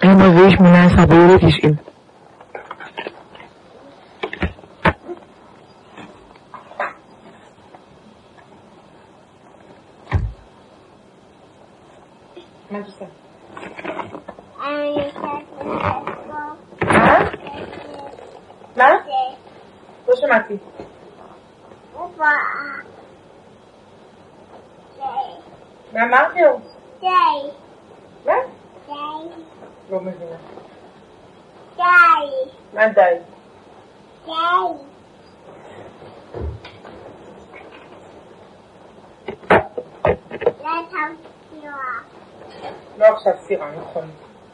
יום רביעי 18 ביולי 90. מה את עושה? מה? לא שמעתי. מה אמרתי לו? מה? לא מבינה. מה די? לא עכשיו סירה, נכון.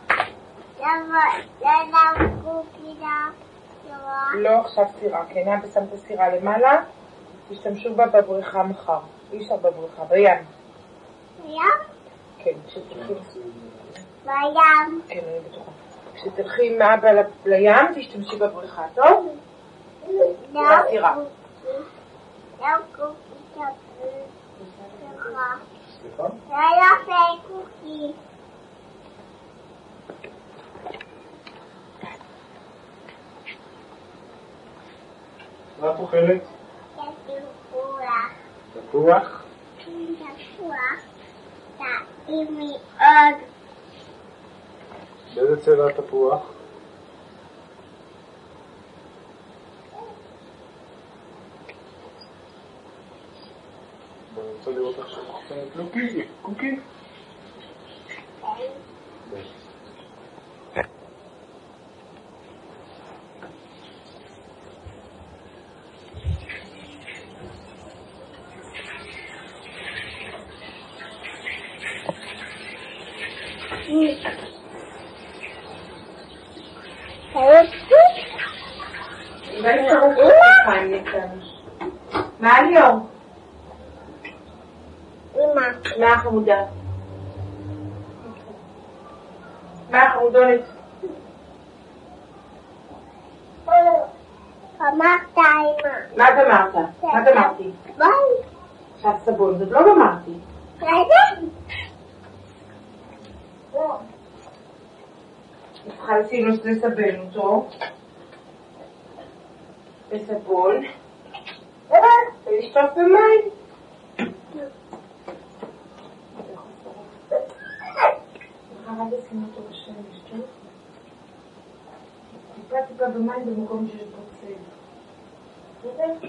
לא עכשיו סירה, כן, אבא שם את הסירה למעלה, תשתמשו בה בבריכה מחר. אי אפשר בבריכה, בים. בים? כן, כשתלכי... בים. כן, אני בטוחה. כשתלכי עם אבא לים, תשתמשי בבריכה, טוב? בסירה. קוקי. מה את אוכלת? תפוח. תפוח? תפוח. טעים מאוד. באיזה צבע התפוח? אני רוצה לראות איך שאת אוכלת קוקי. מה ליאור? אמא. מה החמודה? מה החמודונת? אמרת אמא. מה את אמרת? מה את אמרתי? ביי. עכשיו סבון, זאת לא אמרתי. רגע. צריכה לשים לסבן אותו בסבון ולשטוף במים. אחר לשים אותו בשמש, טוב? טיפה במים במקום שיש בו צל. בסדר?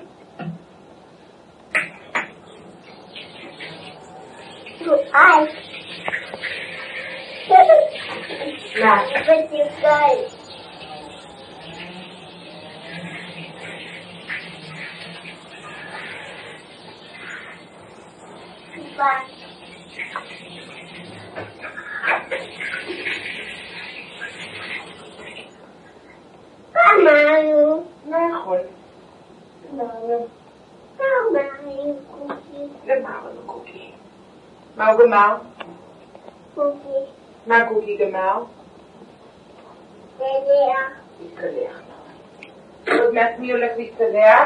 היי. מה? ותפגל. ביי. אמרנו. נכון. אמרנו קוקי. גמרנו קוקי. מה הוא גמר? קוקי. מה קוקי גמר? להתקלח. להתקלח. עוד מעט מי הולך להתקלח?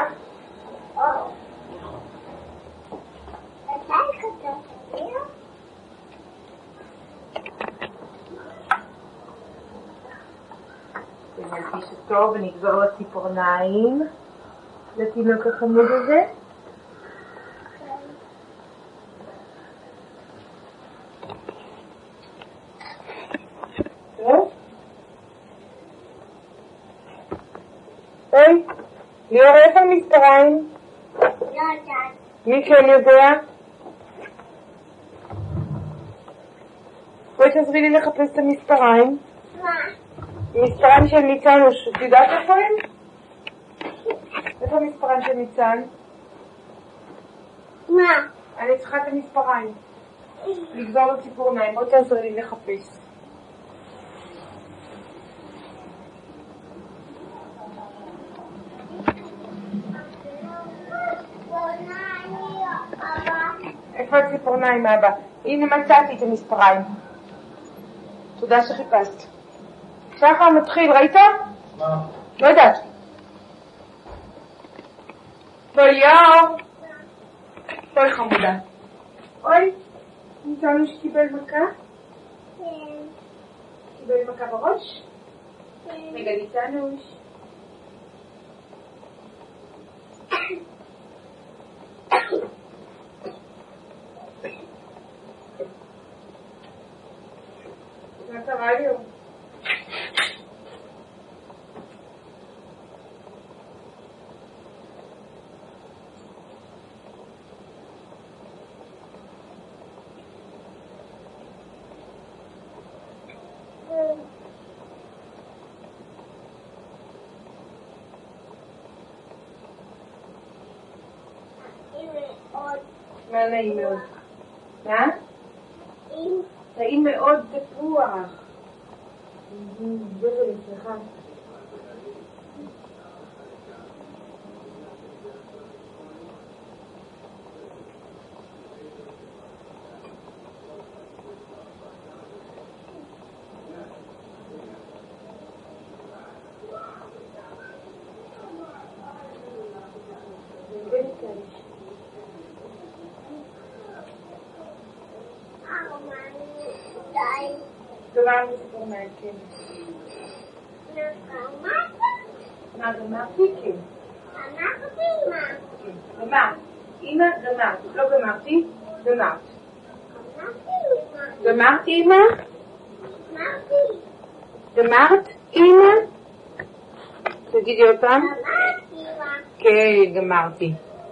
מתי חזרת? נרגיש אותו ונגזור לו ציפורניים לתינוק החמוד הזה. טוב? היי, ליאור, איפה המספריים? לא יודעת. מי כן יודע? בואי תעזרי לי לחפש את המספריים. מה? מספריים של ניצן, את יודעת איפה הם? איפה המספריים של ניצן? מה? אני צריכה את המספריים. לגזור לו ציפורניים, בואי תעזרי לי לחפש. איפה הציפורניים, אבא? הנה מצאתי את המספריים. תודה שחיפשת. שחר מתחיל, ראית? מה? לא יודעת. בואי ליאור. בואי חמודה. אוי, ניתנו שקיבל מכה? כן. קיבל מכה בראש? רגע, ליצנוש. מה קרה לי? מה נעים מאוד? מה? נעים מאוד תפוח. זה סליחה. גמרנו סיפור מעדכן. מה גמרתי? כן. גמרת. אמא גמרת. לא גמרתי? גמרת. גמרת אמא? גמרת אמא? תגידי עוד פעם. כן, גמרתי.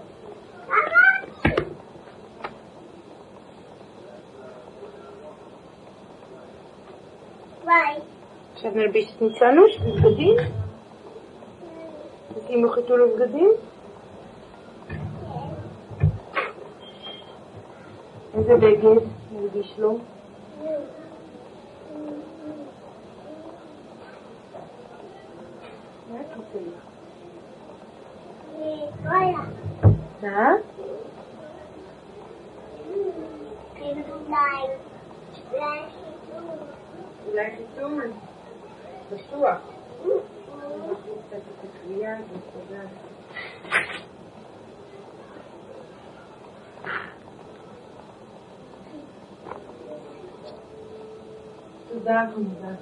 עכשיו נלביש את ניצנוש בבגדים? תשימו חיתול לבגדים? איזה בגד נלביש לו? מה את רוצה לי? מה? אולי חיתול. בטוח. קצת את הקריאה הזאת, תודה. תודה כמובן.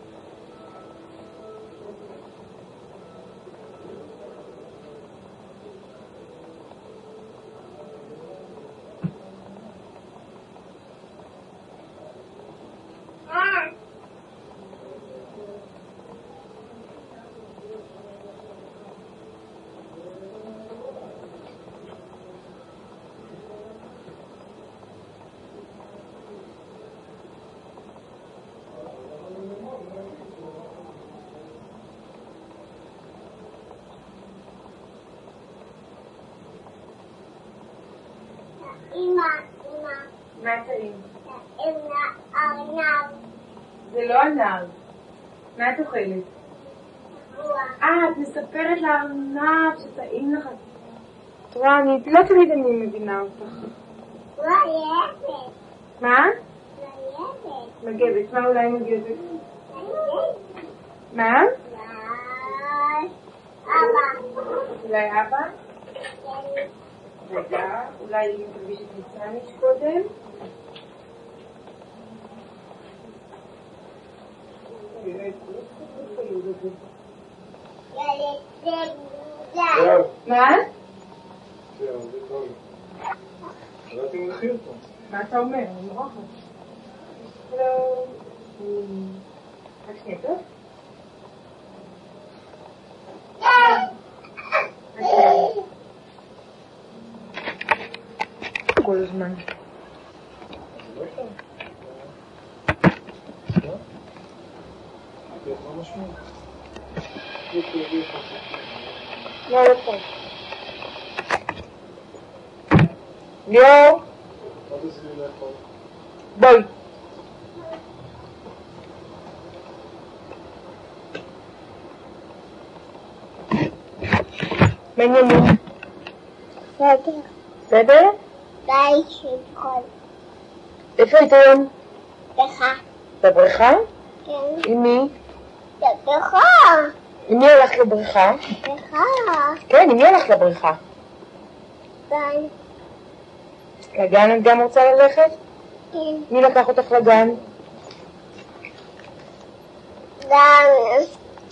מה טעים? זה לא ענב. מה את אוכלת? את מספרת לארנב שטעים לך. תראה, אני לא תמיד אני מבינה אותך. מה? מגבת. מה אולי מגבת? מה? אולי אבא? רגע, אולי אם תלביש את ניצנוש קודם? מה? זהו, זה טוב. לא תמלכי אותו. מה אתה אומר? אני מרוחת. לא... רק שנייה, טוב? כל הזמן. לא, לא טוב. ליאור. בואי. מעניינים. בסדר. בסדר? די שכל. איפה היית היום? בריכה. בבריכה? כן. עם מי? בבריכה. עם מי הלכת לבריכה? בריכה. כן, עם מי הלכת לבריכה? גן. לגן את גם רוצה ללכת? כן. מי לקח אותך לגן? גן.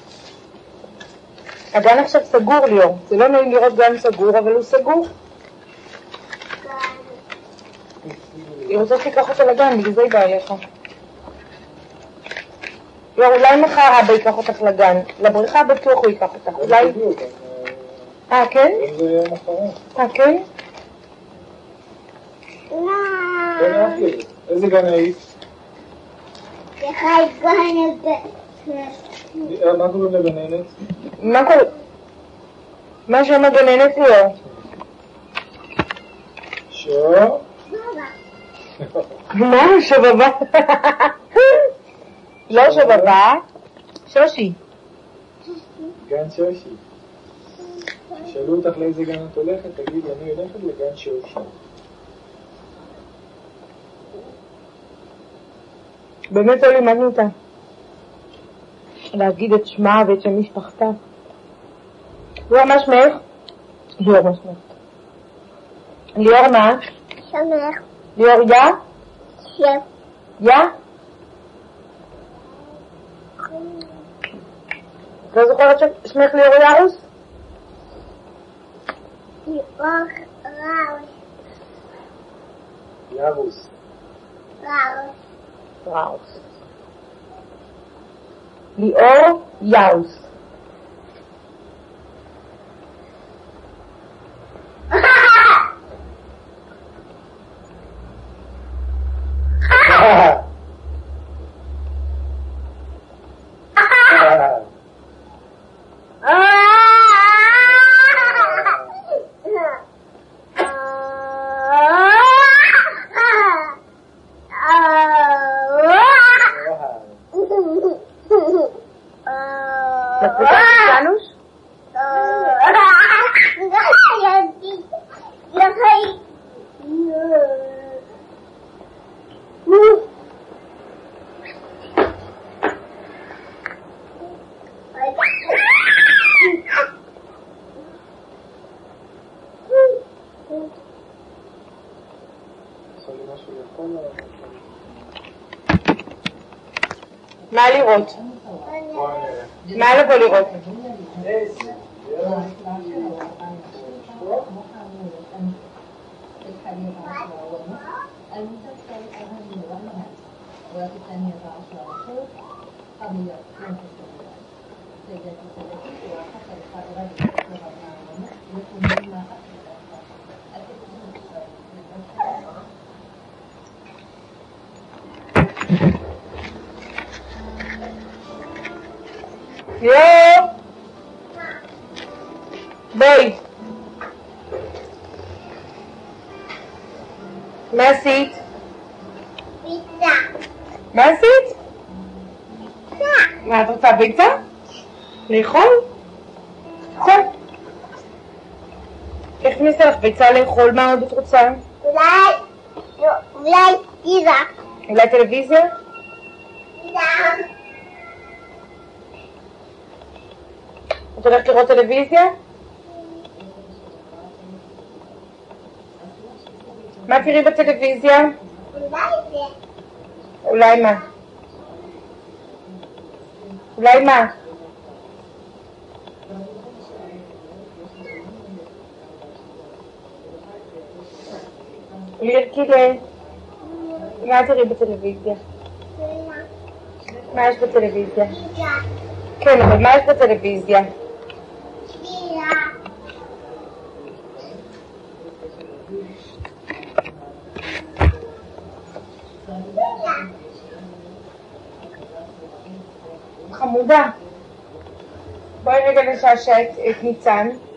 הגן עכשיו סגור, ליאור. זה לא נעים לראות גן סגור, אבל הוא סגור. היא רוצה שתיקח אותו לגן, בגלל זה היא באה אליך. ליאור, אולי מחר אבא ייקח אותך לגן. לבריכה בטוח הוא ייקח אותך. אולי... כן? זה יום אחרון. כן? איזה גן היית? מה קוראים לגננת? מה שם הגננת, ליאור? שו? מה? שבבה? לא שבבה, שושי. גן שושי. שאלו אותך לאיזה גן את הולכת, תגיד, אני הולכת לגן שושי. באמת לא לימדנו אותה להגיד את שמה ואת שם משפחתה. ליאור, מה שמך? ליאור, מה שמך? ליאור, מה? שמח. ליאור, יא? שם. יא? את לא זוכרת ששמך ליאור ירוס? ליאור ראוס. ירוס. ראוס. ראוס. ליאור ירוס. מה לראות? מה לבוא לראות? ליאור! בואי. מה עשית? ביצה. מה עשית? מה, את רוצה ביצה? לאכול? לאכול. איך נעשה לך ביצה לאכול? מה עוד את רוצה? אולי פיזה. אולי טלוויזיה? את הולכת לראות טלוויזיה? מה תראי בטלוויזיה? אולי מה? אולי מה? לירקילה, מה תראי בטלוויזיה? מה יש בטלוויזיה? כן, אבל מה יש בטלוויזיה? חמודה, בואי רגע נשעשע את ניצן.